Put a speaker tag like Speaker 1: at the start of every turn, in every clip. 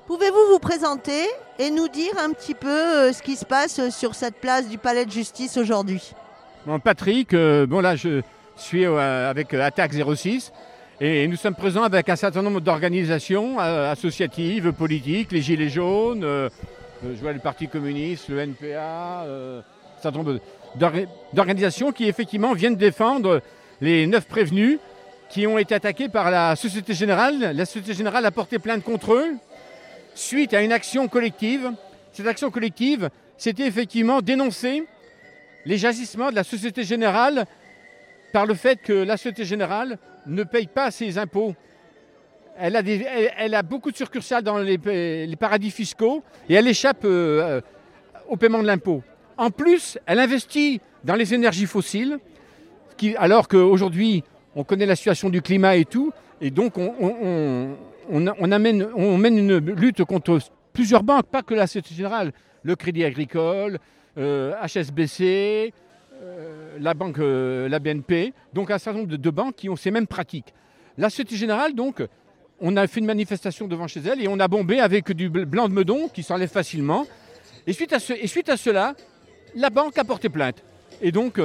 Speaker 1: Pouvez-vous vous présenter et nous dire un petit peu ce qui se passe sur cette place du Palais de Justice aujourd'hui?
Speaker 2: Bon, Patrick, là je suis avec Attaque 06 et nous sommes présents avec un certain nombre d'organisations associatives, politiques, les Gilets jaunes, je vois le Parti communiste, le NPA, un certain nombre d'organisations qui effectivement viennent défendre les 9 prévenus qui ont été attaqués par la Société Générale. La Société Générale a porté plainte contre eux suite à une action collective. Cette action collective, c'était effectivement dénoncer les agissements de la Société Générale par le fait que la Société Générale ne paye pas ses impôts. Elle a beaucoup de succursales dans les paradis fiscaux et elle échappe au paiement de l'impôt. En plus, elle investit dans les énergies fossiles, alors qu'aujourd'hui, on connaît la situation du climat et tout, et donc on mène une lutte contre plusieurs banques, pas que la Société Générale, le Crédit Agricole, HSBC, la BNP, donc un certain nombre de banques qui ont ces mêmes pratiques. La Société Générale, donc, on a fait une manifestation devant chez elle et on a bombé avec du blanc de meudon qui s'enlève facilement. Et suite à cela, la banque a porté plainte. Et donc,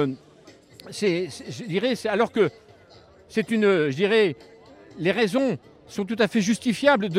Speaker 2: alors que les raisons sont tout à fait justifiables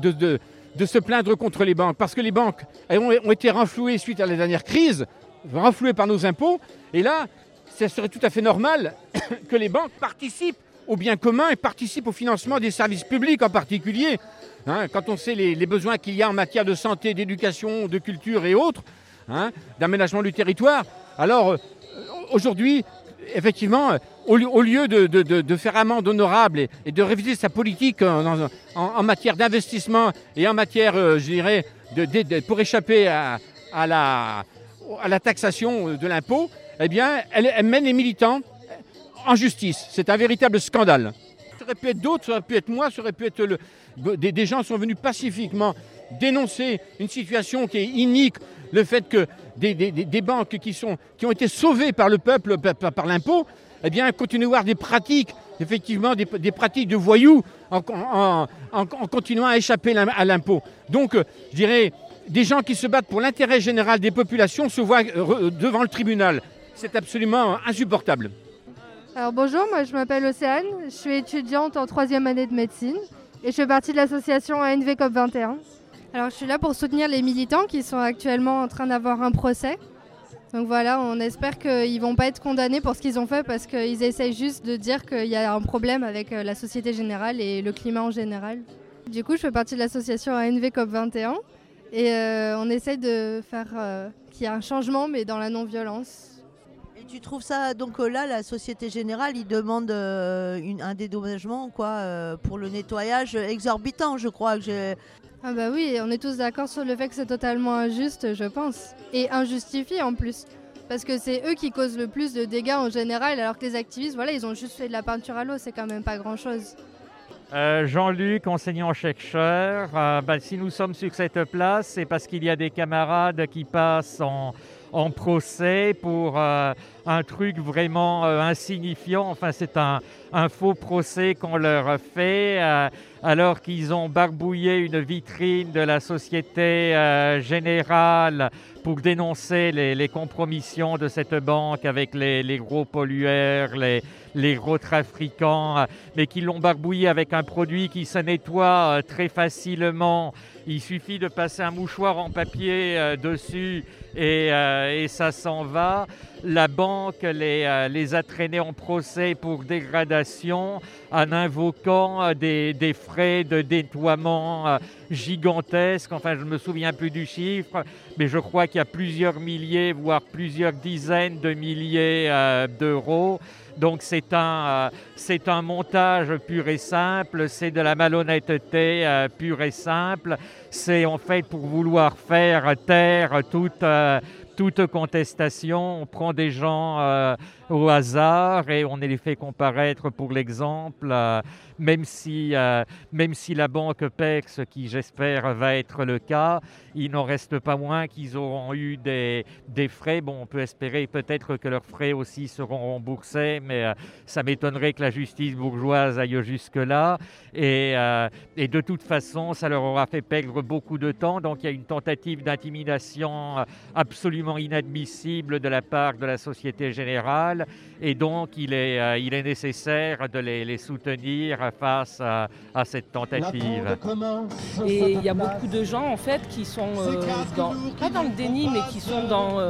Speaker 2: de se plaindre contre les banques, parce que les banques ont été renflouées suite à la dernière crise, renflouées par nos impôts, et là, ça serait tout à fait normal que les banques participent au bien commun et participent au financement des services publics en particulier. Quand on sait les besoins qu'il y a en matière de santé, d'éducation, de culture et autres, d'aménagement du territoire, alors aujourd'hui, effectivement, au lieu de faire amende honorable et de réviser sa politique en matière d'investissement et en matière, pour échapper à la taxation de l'impôt, eh bien, elle mène les militants en justice. C'est un véritable scandale. Ça aurait pu être d'autres, ça aurait pu être moi, ça aurait pu être des gens sont venus pacifiquement dénoncer une situation qui est inique, le fait que des banques qui ont été sauvées par le peuple, par l'impôt, eh bien, continuent à avoir des pratiques, effectivement, des pratiques de voyous en continuant à échapper à l'impôt. Donc, je dirais, des gens qui se battent pour l'intérêt général des populations se voient devant le tribunal. C'est absolument insupportable.
Speaker 3: Alors bonjour, moi je m'appelle Océane, je suis étudiante en 3e année de médecine et je fais partie de l'association ANV COP 21. Alors je suis là pour soutenir les militants qui sont actuellement en train d'avoir un procès. Donc voilà, on espère qu'ils ne vont pas être condamnés pour ce qu'ils ont fait parce qu'ils essayent juste de dire qu'il y a un problème avec la Société Générale et le climat en général. Du coup, je fais partie de l'association ANV COP 21 et on essaye de faire qu'il y ait un changement mais dans la non-violence.
Speaker 1: Et tu trouves ça, donc là, la Société Générale, ils demandent un dédommagement pour le nettoyage exorbitant, je crois.
Speaker 3: Ah bah oui, on est tous d'accord sur le fait que c'est totalement injuste, je pense. Et injustifié en plus. Parce que c'est eux qui causent le plus de dégâts en général, alors que les activistes, voilà, ils ont juste fait de la peinture à l'eau, c'est quand même pas grand-chose.
Speaker 4: Jean-Luc, enseignant-chercheur. Si nous sommes sur cette place, c'est parce qu'il y a des camarades qui passent en procès pour un truc vraiment insignifiant. Enfin, c'est un faux procès qu'on leur fait alors qu'ils ont barbouillé une vitrine de la Société Générale pour dénoncer les compromissions de cette banque avec les gros pollueurs, les gros trafiquants, mais qui l'ont barbouillé avec un produit qui se nettoie très facilement. Il suffit de passer un mouchoir en papier dessus et ça s'en va. La banque les a traînés en procès pour dégradation en invoquant des frais de nettoiement gigantesques. Enfin, je ne me souviens plus du chiffre, mais je crois qu'il y a plusieurs milliers, voire plusieurs dizaines de milliers d'euros. Donc c'est un montage pur et simple, c'est de la malhonnêteté pure et simple. C'est en fait pour vouloir faire taire toute toute contestation, on prend des gens au hasard et on les fait comparaître pour l'exemple, même si la banque paie, ce qui j'espère va être le cas, il n'en reste pas moins qu'ils auront eu des frais. Bon, on peut espérer peut-être que leurs frais aussi seront remboursés, mais ça m'étonnerait que la justice bourgeoise aille jusque-là. Et de toute façon, ça leur aura fait perdre beaucoup de temps. Donc il y a une tentative d'intimidation absolument inadmissible de la part de la Société Générale. Et donc il est nécessaire de les soutenir face à cette tentative.
Speaker 5: Et il y a beaucoup de gens en fait qui sont pas dans le déni, mais qui sont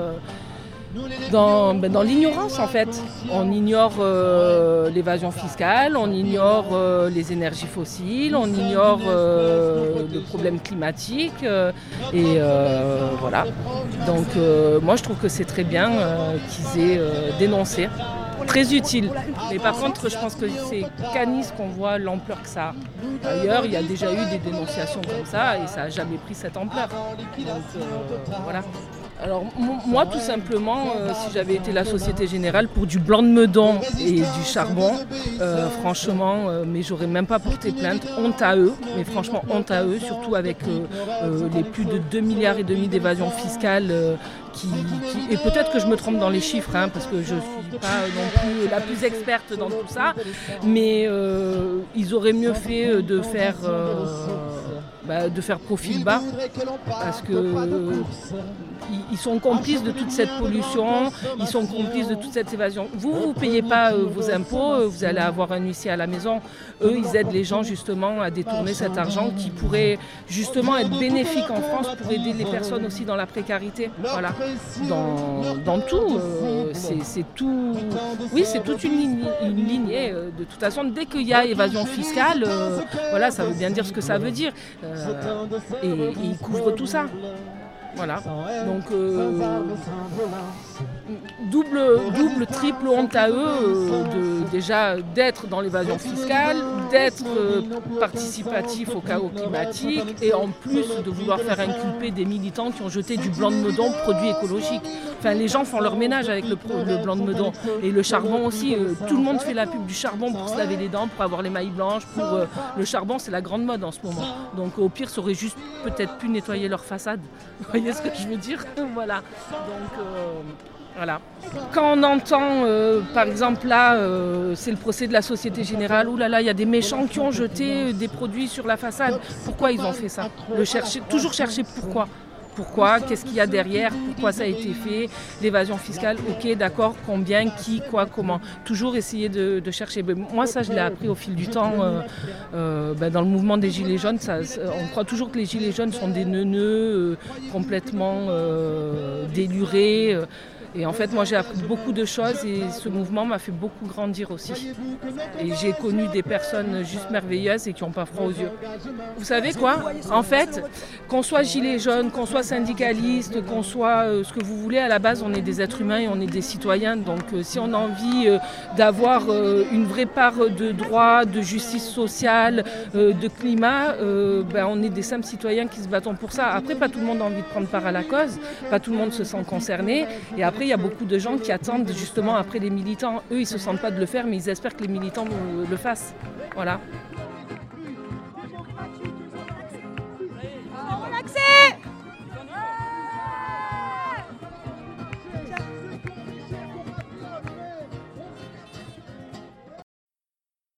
Speaker 5: dans l'ignorance en fait. On ignore l'évasion fiscale, on ignore les énergies fossiles, on ignore le problème climatique et voilà. Donc moi je trouve que c'est très bien qu'ils aient dénoncé. Très utile. Mais par contre, je pense que c'est Canis qu'on voit l'ampleur que ça a. Ailleurs, il y a déjà eu des dénonciations comme ça et ça n'a jamais pris cette ampleur. Donc voilà. Alors moi tout simplement, si j'avais été la Société Générale pour du blanc de meudon et du charbon, franchement, mais j'aurais même pas porté plainte, honte à eux, mais franchement honte à eux, surtout avec les plus de 2,5 milliards d'évasion fiscale et peut-être que je me trompe dans les chiffres, hein, parce que je ne suis pas non plus la plus experte dans tout ça, mais ils auraient mieux fait de faire profil bas, parce que ils sont complices de toute cette pollution, ils sont complices de toute cette évasion. Vous ne payez pas vos impôts, vous allez avoir un huissier à la maison. Eux, ils aident les gens justement à détourner cet argent qui pourrait justement être bénéfique en France pour aider les personnes aussi dans la précarité. Voilà. Dans tout, c'est tout. Oui, c'est toute une lignée. De toute façon, dès qu'il y a évasion fiscale, voilà, ça veut bien dire ce que ça veut dire. Et ils couvrent tout ça. Voilà, donc double, triple honte à eux déjà d'être dans l'évasion fiscale, d'être participatif au chaos climatique et en plus de vouloir faire inculper des militants qui ont jeté du blanc de meudon produit écologique. Enfin, les gens font leur ménage avec le blanc de meudon et le charbon aussi. Tout le monde fait la pub du charbon pour se laver les dents, pour avoir les mailles blanches. Le charbon, c'est la grande mode en ce moment. Donc au pire, ça aurait juste peut-être pu nettoyer leur façade. Vous voyez ce que je veux dire? Voilà. Donc voilà. Quand on entend, par exemple là, c'est le procès de la Société Générale, ouh là là, il y a des méchants qui ont jeté des produits sur la façade. Pourquoi ils ont fait ça? Toujours chercher pourquoi. Pourquoi? Qu'est-ce qu'il y a derrière? Pourquoi ça a été fait? L'évasion fiscale, ok, d'accord, combien, qui, quoi, comment? Toujours essayer de chercher. Moi, ça, je l'ai appris au fil du temps. Dans le mouvement des Gilets jaunes, on croit toujours que les Gilets jaunes sont des neuneux, complètement délurés. Et en fait, moi, j'ai appris beaucoup de choses et ce mouvement m'a fait beaucoup grandir aussi. Et j'ai connu des personnes juste merveilleuses et qui n'ont pas froid aux yeux. Vous savez quoi? En fait, qu'on soit gilet jaune, qu'on soit syndicaliste, qu'on soit ce que vous voulez, à la base, on est des êtres humains et on est des citoyens. Donc, si on a envie d'avoir une vraie part de droit, de justice sociale, de climat, on est des simples citoyens qui se battent pour ça. Après, pas tout le monde a envie de prendre part à la cause, pas tout le monde se sent concerné. Et après, il y a beaucoup de gens qui attendent justement après les militants. Eux, ils ne se sentent pas de le faire, mais ils espèrent que les militants le fassent. Voilà.